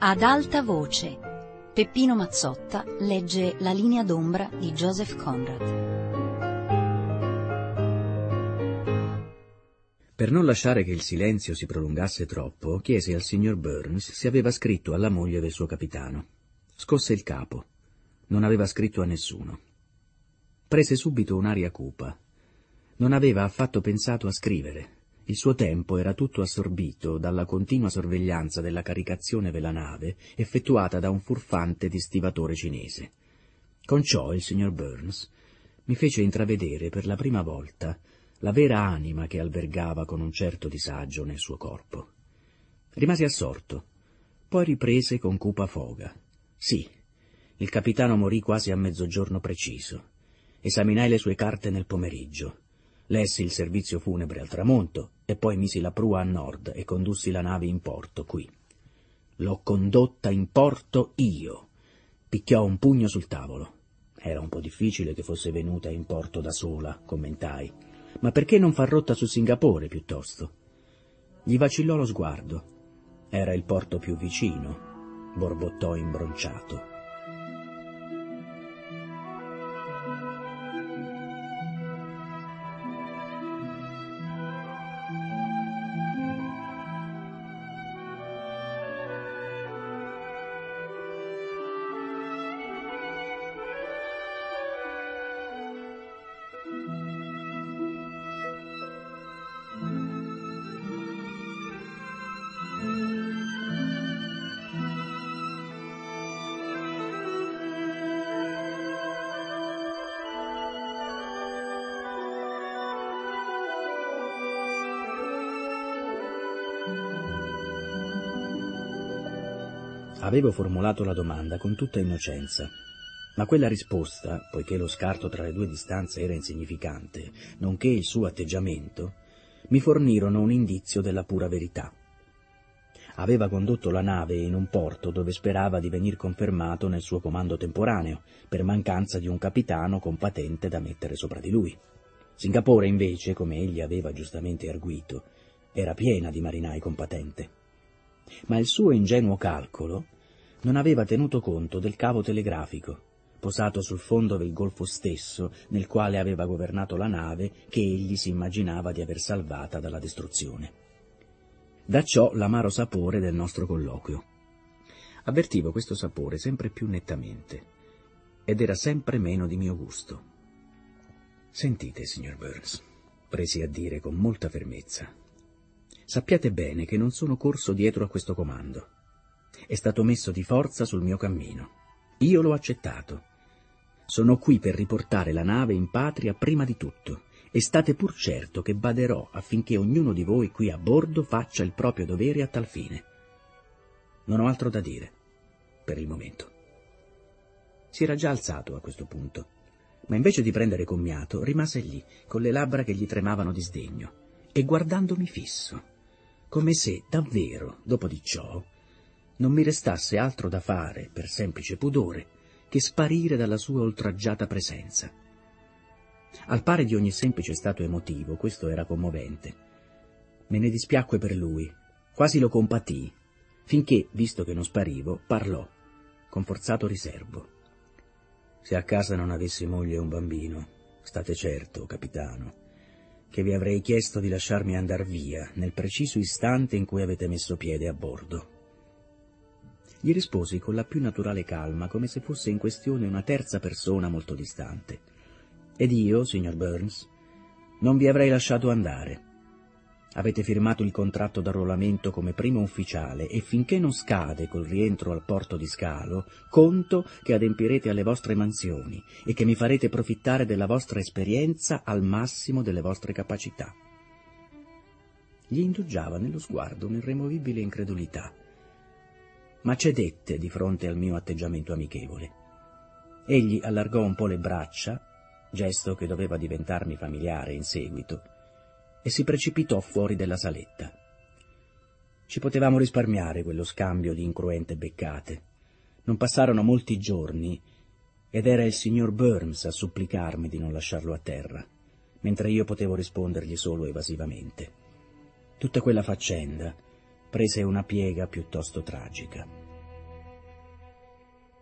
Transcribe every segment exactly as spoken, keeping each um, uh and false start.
Ad alta voce, Peppino Mazzotta legge La linea d'ombra di Joseph Conrad. Per non lasciare che il silenzio si prolungasse troppo, chiese al signor Burns se aveva scritto alla moglie del suo capitano. Scosse il capo. Non aveva scritto a nessuno. Prese subito un'aria cupa. Non aveva affatto pensato a scrivere. Il suo tempo era tutto assorbito dalla continua sorveglianza della caricazione della nave effettuata da un furfante di stivatore cinese. Con ciò il signor Burns mi fece intravedere per la prima volta la vera anima che albergava con un certo disagio nel suo corpo. Rimasi assorto, poi riprese con cupa foga. Sì, il capitano morì quasi a mezzogiorno preciso. Esaminai le sue carte nel pomeriggio. Lessi il servizio funebre al tramonto e poi misi la prua a nord e condussi la nave in porto qui. L'ho condotta in porto io. Picchiò un pugno sul tavolo. Era un po' difficile che fosse venuta in porto da sola, commentai. Ma perché non far rotta su Singapore piuttosto? Gli vacillò lo sguardo. Era il porto più vicino, borbottò imbronciato. Avevo formulato la domanda con tutta innocenza, ma quella risposta, poiché lo scarto tra le due distanze era insignificante, nonché il suo atteggiamento, mi fornirono un indizio della pura verità. Aveva condotto la nave in un porto dove sperava di venir confermato nel suo comando temporaneo, per mancanza di un capitano con patente da mettere sopra di lui. Singapore, invece, come egli aveva giustamente arguito, era piena di marinai con patente. Ma il suo ingenuo calcolo non aveva tenuto conto del cavo telegrafico, posato sul fondo del golfo stesso nel quale aveva governato la nave che egli si immaginava di aver salvata dalla distruzione. Da ciò l'amaro sapore del nostro colloquio. Avvertivo questo sapore sempre più nettamente, ed era sempre meno di mio gusto. «Sentite, signor Burns», presi a dire con molta fermezza, «sappiate bene che non sono corso dietro a questo comando. È stato messo di forza sul mio cammino. Io l'ho accettato. Sono qui per riportare la nave in patria prima di tutto, e state pur certo che baderò affinché ognuno di voi qui a bordo faccia il proprio dovere a tal fine. Non ho altro da dire, per il momento». Si era già alzato a questo punto, ma invece di prendere commiato rimase lì, con le labbra che gli tremavano di sdegno, e guardandomi fisso, come se, davvero, dopo di ciò, non mi restasse altro da fare, per semplice pudore, che sparire dalla sua oltraggiata presenza. Al pari di ogni semplice stato emotivo, questo era commovente. Me ne dispiacque per lui, quasi lo compatii, finché, visto che non sparivo, parlò, con forzato riserbo. «Se a casa non avessi moglie e un bambino, state certo, capitano, che vi avrei chiesto di lasciarmi andar via nel preciso istante in cui avete messo piede a bordo». Gli risposi con la più naturale calma, come se fosse in questione una terza persona molto distante. «Ed io, signor Burns, non vi avrei lasciato andare. Avete firmato il contratto d'arruolamento come primo ufficiale e finché non scade col rientro al porto di scalo, conto che adempirete alle vostre mansioni e che mi farete profittare della vostra esperienza al massimo delle vostre capacità». Gli indugiava nello sguardo un'irremovibile incredulità, ma cedette di fronte al mio atteggiamento amichevole. Egli allargò un po' le braccia, gesto che doveva diventarmi familiare in seguito, e si precipitò fuori della saletta. Ci potevamo risparmiare quello scambio di incruente beccate. Non passarono molti giorni ed era il signor Burns a supplicarmi di non lasciarlo a terra, mentre io potevo rispondergli solo evasivamente. Tutta quella faccenda prese una piega piuttosto tragica.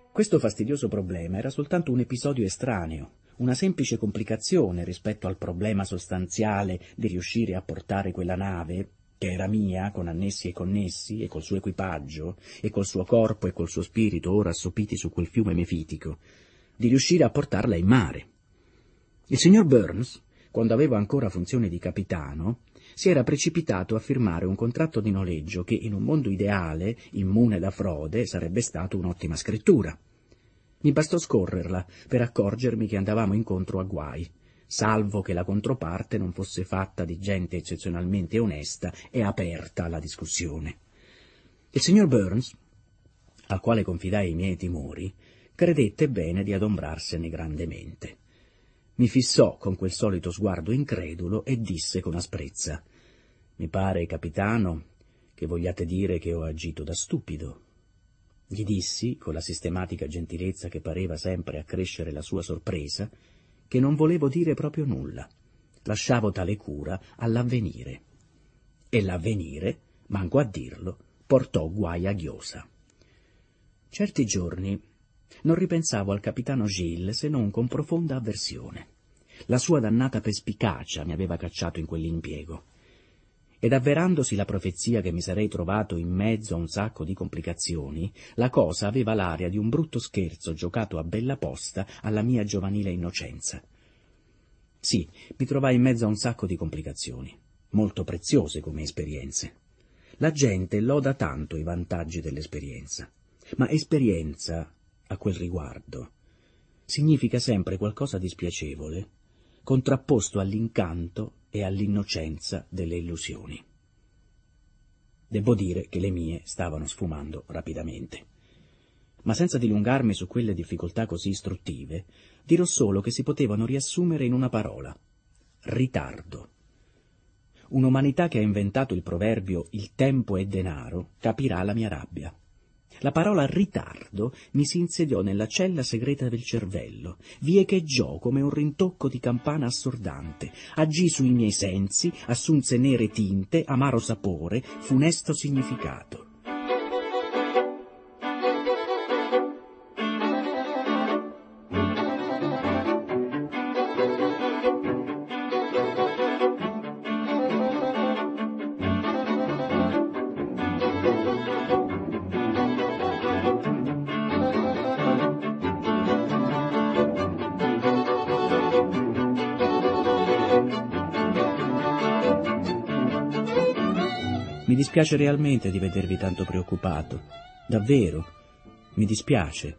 Questo fastidioso problema era soltanto un episodio estraneo, una semplice complicazione rispetto al problema sostanziale di riuscire a portare quella nave, che era mia, con annessi e connessi, e col suo equipaggio, e col suo corpo e col suo spirito ora assopiti su quel fiume mefitico, di riuscire a portarla in mare. Il signor Burns, quando avevo ancora funzione di capitano, si era precipitato a firmare un contratto di noleggio che, in un mondo ideale, immune da frode, sarebbe stato un'ottima scrittura. Mi bastò scorrerla per accorgermi che andavamo incontro a guai, salvo che la controparte non fosse fatta di gente eccezionalmente onesta e aperta alla discussione. Il signor Burns, al quale confidai i miei timori, credette bene di adombrarsene grandemente. Mi fissò con quel solito sguardo incredulo e disse con asprezza: «Mi pare, capitano, che vogliate dire che ho agito da stupido». Gli dissi, con la sistematica gentilezza che pareva sempre accrescere la sua sorpresa, che non volevo dire proprio nulla. Lasciavo tale cura all'avvenire. E l'avvenire, manco a dirlo, portò guai a ghiosa. Certi giorni non ripensavo al capitano Gilles se non con profonda avversione. La sua dannata perspicacia mi aveva cacciato in quell'impiego. Ed avverandosi la profezia che mi sarei trovato in mezzo a un sacco di complicazioni, la cosa aveva l'aria di un brutto scherzo giocato a bella posta alla mia giovanile innocenza. Sì, mi trovai in mezzo a un sacco di complicazioni, molto preziose come esperienze. La gente loda tanto i vantaggi dell'esperienza, ma esperienza, a quel riguardo, significa sempre qualcosa di spiacevole, contrapposto all'incanto e all'innocenza delle illusioni. Devo dire che le mie stavano sfumando rapidamente. Ma senza dilungarmi su quelle difficoltà così istruttive, dirò solo che si potevano riassumere in una parola: ritardo. Un'umanità che ha inventato il proverbio «il tempo è denaro» capirà la mia rabbia. La parola ritardo mi si insediò nella cella segreta del cervello, vi echeggiò come un rintocco di campana assordante, agì sui miei sensi, assunse nere tinte, amaro sapore, funesto significato. Mi dispiace realmente di vedervi tanto preoccupato. Davvero, mi dispiace.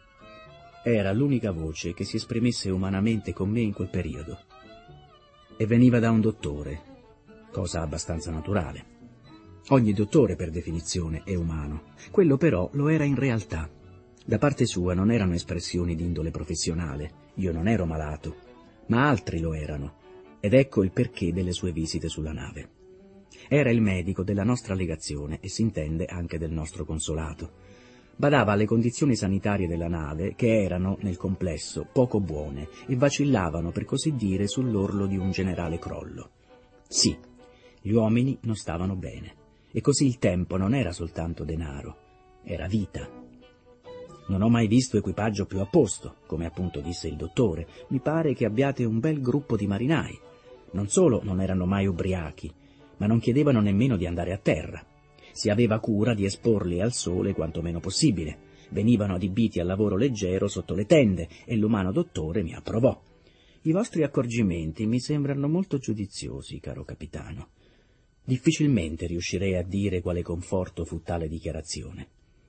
Era l'unica voce che si esprimesse umanamente con me in quel periodo. E veniva da un dottore, cosa abbastanza naturale. Ogni dottore, per definizione, è umano. Quello però lo era in realtà. Da parte sua non erano espressioni d'indole professionale. Io non ero malato, ma altri lo erano. Ed ecco il perché delle sue visite sulla nave. Era il medico della nostra legazione e s'intende anche del nostro consolato. Badava alle condizioni sanitarie della nave, che erano, nel complesso, poco buone e vacillavano, per così dire, sull'orlo di un generale crollo. Sì, gli uomini non stavano bene, e così il tempo non era soltanto denaro, era vita. Non ho mai visto equipaggio più a posto, come appunto disse il dottore. Mi pare che abbiate un bel gruppo di marinai. Non solo non erano mai ubriachi, ma non chiedevano nemmeno di andare a terra. Si aveva cura di esporli al sole quanto meno possibile. Venivano adibiti al lavoro leggero sotto le tende e l'umano dottore mi approvò. I vostri accorgimenti mi sembrano molto giudiziosi, caro capitano. Difficilmente riuscirei a dire quale conforto fu tale dichiarazione.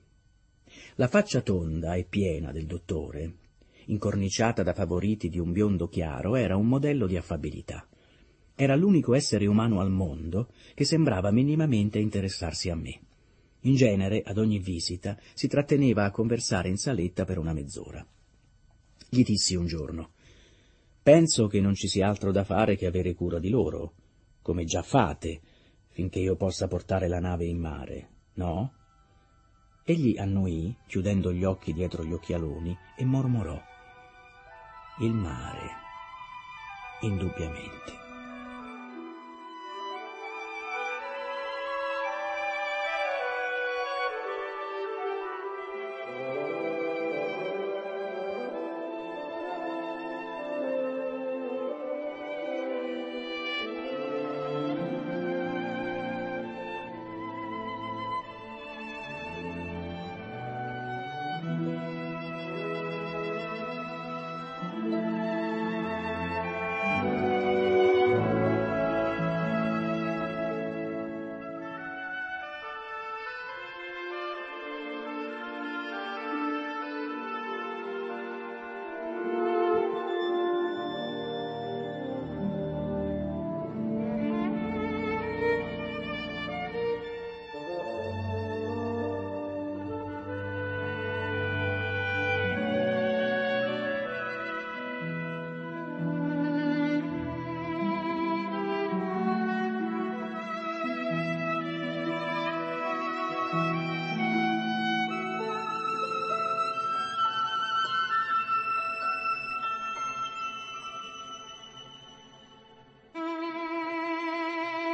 La faccia tonda e piena del dottore, incorniciata da favoriti di un biondo chiaro, era un modello di affabilità. Era l'unico essere umano al mondo che sembrava minimamente interessarsi a me. In genere, ad ogni visita, si tratteneva a conversare in saletta per una mezz'ora. Gli dissi un giorno: «Penso che non ci sia altro da fare che avere cura di loro, come già fate, finché io possa portare la nave in mare, no?» Egli annuì, chiudendo gli occhi dietro gli occhialoni, e mormorò: «Il mare, indubbiamente».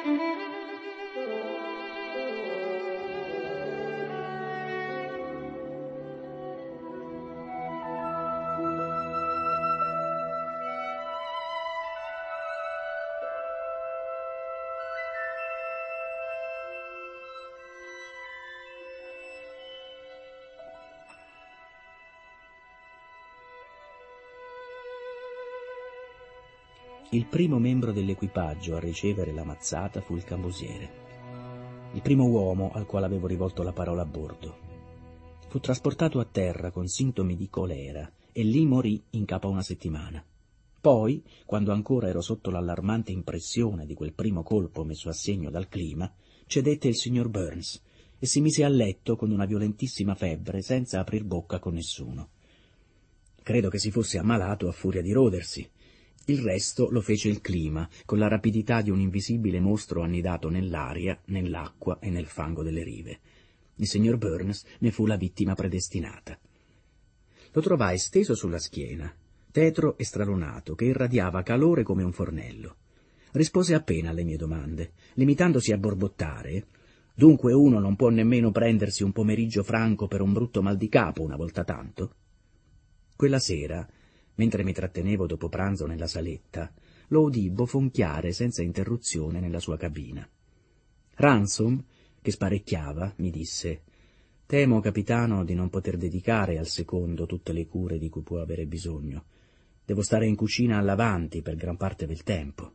Il primo membro dell'equipaggio a ricevere la mazzata fu il cambusiere, il primo uomo al quale avevo rivolto la parola a bordo. Fu trasportato a terra con sintomi di colera e lì morì in capo a una settimana. Poi, quando ancora ero sotto l'allarmante impressione di quel primo colpo messo a segno dal clima, cedette il signor Burns e si mise a letto con una violentissima febbre senza aprir bocca con nessuno. Credo che si fosse ammalato a furia di rodersi. Il resto lo fece il clima, con la rapidità di un invisibile mostro annidato nell'aria, nell'acqua e nel fango delle rive. Il signor Burns ne fu la vittima predestinata. Lo trovai steso sulla schiena, tetro e stralunato, che irradiava calore come un fornello. Rispose appena alle mie domande, limitandosi a borbottare: «Dunque uno non può nemmeno prendersi un pomeriggio franco per un brutto mal di capo una volta tanto?» Quella sera, mentre mi trattenevo dopo pranzo nella saletta, lo udii bofonchiare senza interruzione nella sua cabina. Ransom, che sparecchiava, mi disse: «Temo, capitano, di non poter dedicare al secondo tutte le cure di cui può avere bisogno. Devo stare in cucina all'avanti per gran parte del tempo».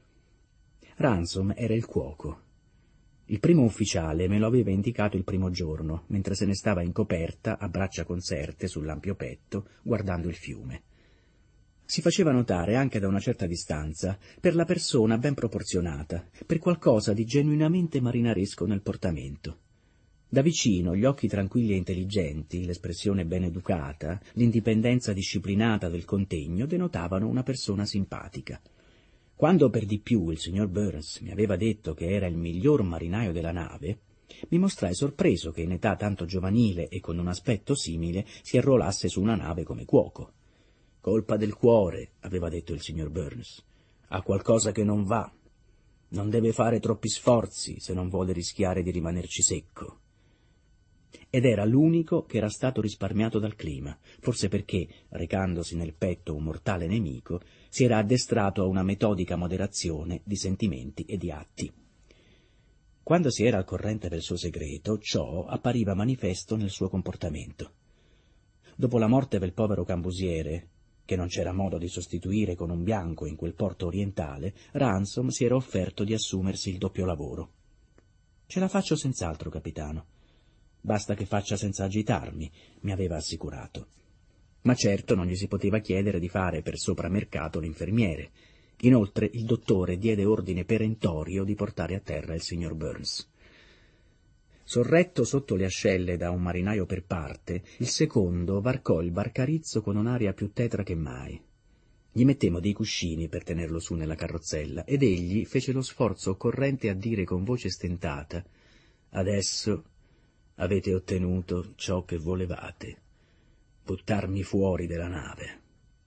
Ransom era il cuoco. Il primo ufficiale me lo aveva indicato il primo giorno, mentre se ne stava in coperta, a braccia conserte sull'ampio petto, guardando il fiume. Si faceva notare anche da una certa distanza per la persona ben proporzionata, per qualcosa di genuinamente marinaresco nel portamento. Da vicino gli occhi tranquilli e intelligenti, l'espressione ben educata, l'indipendenza disciplinata del contegno denotavano una persona simpatica. Quando per di più il signor Burns mi aveva detto che era il miglior marinaio della nave, mi mostrai sorpreso che in età tanto giovanile e con un aspetto simile si arruolasse su una nave come cuoco. «Colpa del cuore», aveva detto il signor Burns. «Ha qualcosa che non va. Non deve fare troppi sforzi se non vuole rischiare di rimanerci secco». Ed era l'unico che era stato risparmiato dal clima, forse perché, recandosi nel petto un mortale nemico, si era addestrato a una metodica moderazione di sentimenti e di atti. Quando si era al corrente del suo segreto, ciò appariva manifesto nel suo comportamento. Dopo la morte del povero cambusiere, che non c'era modo di sostituire con un bianco in quel porto orientale, Ransom si era offerto di assumersi il doppio lavoro. «Ce la faccio senz'altro, capitano. Basta che faccia senza agitarmi», mi aveva assicurato. Ma certo non gli si poteva chiedere di fare per sopramercato l'infermiere. Inoltre il dottore diede ordine perentorio di portare a terra il signor Burns. Sorretto sotto le ascelle da un marinaio per parte, il secondo varcò il barcarizzo con un'aria più tetra che mai. Gli mettemmo dei cuscini per tenerlo su nella carrozzella ed egli fece lo sforzo occorrente a dire con voce stentata: «Adesso avete ottenuto ciò che volevate, buttarmi fuori della nave».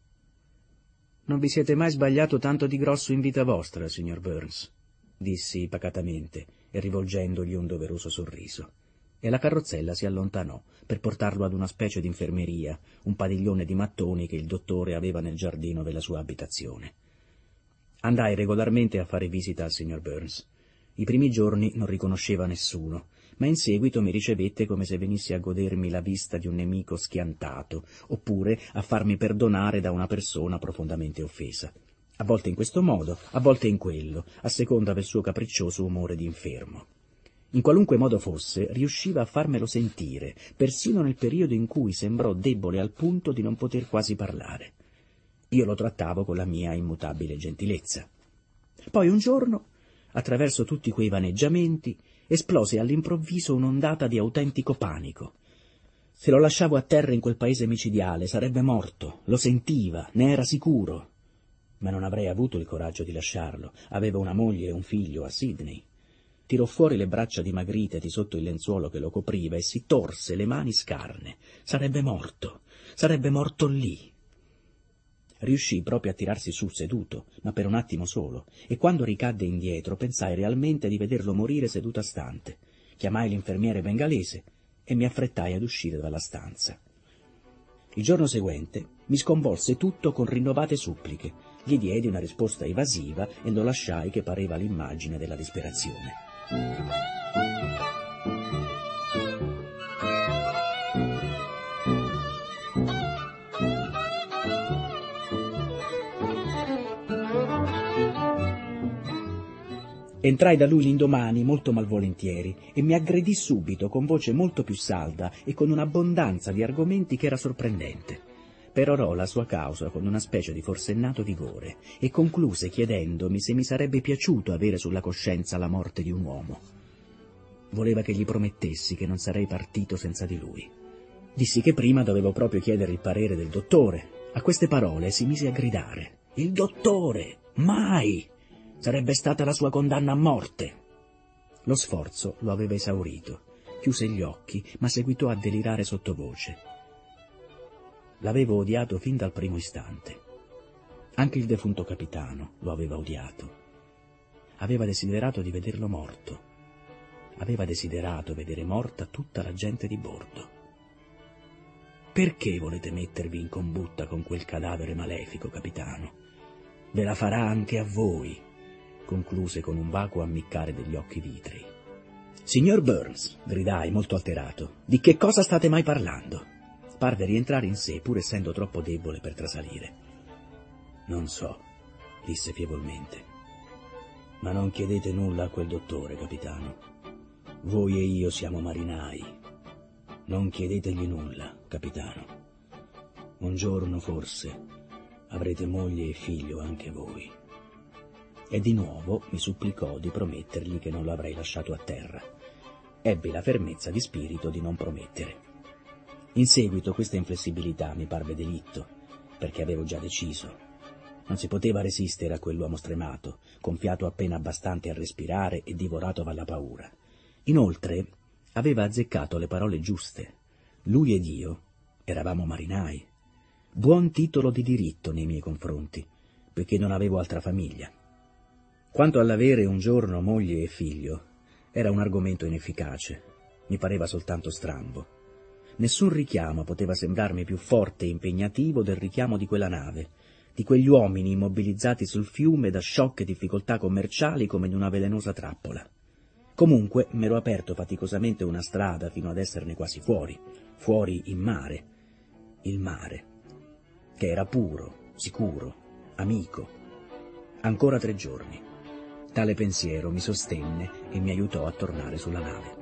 «Non vi siete mai sbagliato tanto di grosso in vita vostra, signor Burns», dissi pacatamente e rivolgendogli un doveroso sorriso, e la carrozzella si allontanò per portarlo ad una specie d'infermeria, un padiglione di mattoni che il dottore aveva nel giardino della sua abitazione. Andai regolarmente a fare visita al signor Burns. I primi giorni non riconosceva nessuno, ma in seguito mi ricevette come se venissi a godermi la vista di un nemico schiantato, oppure a farmi perdonare da una persona profondamente offesa. A volte in questo modo, a volte in quello, a seconda del suo capriccioso umore d'infermo. In qualunque modo fosse, riusciva a farmelo sentire, persino nel periodo in cui sembrò debole al punto di non poter quasi parlare. Io lo trattavo con la mia immutabile gentilezza. Poi un giorno, attraverso tutti quei vaneggiamenti, esplose all'improvviso un'ondata di autentico panico. Se lo lasciavo a terra in quel paese micidiale sarebbe morto, lo sentiva, ne era sicuro. Ma non avrei avuto il coraggio di lasciarlo. Aveva una moglie e un figlio a Sydney. Tirò fuori le braccia dimagrite di sotto il lenzuolo che lo copriva e si torse le mani scarne. Sarebbe morto, sarebbe morto lì. Riuscì proprio a tirarsi su seduto, ma per un attimo solo, e quando ricadde indietro pensai realmente di vederlo morire seduto a stante. Chiamai l'infermiere bengalese e mi affrettai ad uscire dalla stanza. Il giorno seguente mi sconvolse tutto con rinnovate suppliche. Gli diedi una risposta evasiva e lo lasciai che pareva l'immagine della disperazione. Entrai da lui l'indomani molto malvolentieri e mi aggredì subito con voce molto più salda e con un'abbondanza di argomenti che era sorprendente. Perorò la sua causa con una specie di forsennato vigore e concluse chiedendomi se mi sarebbe piaciuto avere sulla coscienza la morte di un uomo. Voleva che gli promettessi che non sarei partito senza di lui. Dissi che prima dovevo proprio chiedere il parere del dottore. A queste parole si mise a gridare: «Il dottore! Mai! Sarebbe stata la sua condanna a morte!» Lo sforzo lo aveva esaurito. Chiuse gli occhi, ma seguitò a delirare sottovoce. L'avevo odiato fin dal primo istante. Anche il defunto capitano lo aveva odiato. Aveva desiderato di vederlo morto. Aveva desiderato vedere morta tutta la gente di bordo. «Perché volete mettervi in combutta con quel cadavere malefico, capitano? Ve la farà anche a voi», concluse con un vacuo ammiccare degli occhi vitrei. «Signor Burns», gridai molto alterato, «di che cosa state mai parlando?» Parve rientrare in sé, pur essendo troppo debole per trasalire. «Non so», disse fievolmente, «ma non chiedete nulla a quel dottore, capitano. Voi e io siamo marinai. Non chiedetegli nulla, capitano. Un giorno, forse, avrete moglie e figlio anche voi». E di nuovo mi supplicò di promettergli che non lo avrei lasciato a terra. Ebbi la fermezza di spirito di non promettere. In seguito questa inflessibilità mi parve delitto, perché avevo già deciso. Non si poteva resistere a quell'uomo stremato, con fiato appena abbastante a respirare e divorato dalla paura. Inoltre aveva azzeccato le parole giuste. Lui ed io eravamo marinai. Buon titolo di diritto nei miei confronti, perché non avevo altra famiglia. Quanto all'avere un giorno moglie e figlio, era un argomento inefficace, mi pareva soltanto strambo. Nessun richiamo poteva sembrarmi più forte e impegnativo del richiamo di quella nave, di quegli uomini immobilizzati sul fiume da sciocche difficoltà commerciali come in una velenosa trappola. Comunque m'ero aperto faticosamente una strada fino ad esserne quasi fuori, fuori in mare, il mare, che era puro, sicuro, amico. Ancora tre giorni. Tale pensiero mi sostenne e mi aiutò a tornare sulla nave.